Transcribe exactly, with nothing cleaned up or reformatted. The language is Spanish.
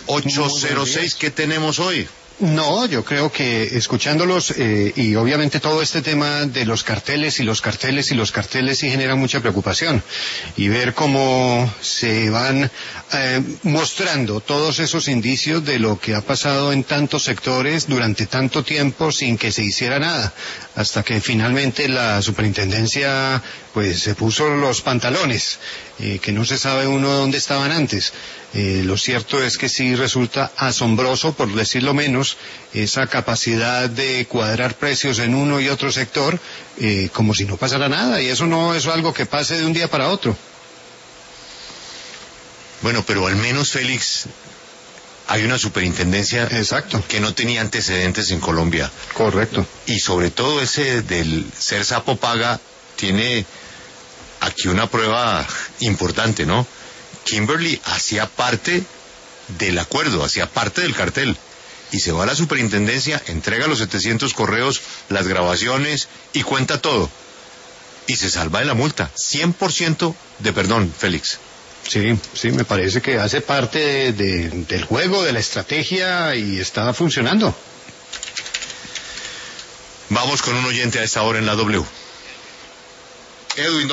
ocho cero seis, ¿qué tenemos hoy? No, yo creo que escuchándolos eh, y obviamente todo este tema de los carteles y los carteles y los carteles sí genera mucha preocupación, y ver cómo se van eh, mostrando todos esos indicios de lo que ha pasado en tantos sectores durante tanto tiempo sin que se hiciera nada, hasta que finalmente la superintendencia pues se puso los pantalones, eh, que no se sabe uno dónde estaban antes. Eh, lo cierto es que sí resulta asombroso, por decirlo menos, esa capacidad de cuadrar precios en uno y otro sector, eh, como si no pasara nada, y eso no es algo que pase de un día para otro. Bueno, pero al menos, Félix, hay una superintendencia Exacto. que no tenía antecedentes en Colombia. Correcto. Y sobre todo ese del ser sapo paga tiene aquí una prueba importante, ¿no? Kimberly hacía parte del acuerdo, hacía parte del cartel, y se va a la superintendencia, entrega los setecientos correos, las grabaciones y cuenta todo, y se salva de la multa. cien por ciento de perdón, Félix. Sí, sí, me parece que hace parte de, de, del juego, de la estrategia, y está funcionando. Vamos con un oyente a esta hora en la W. Edwin.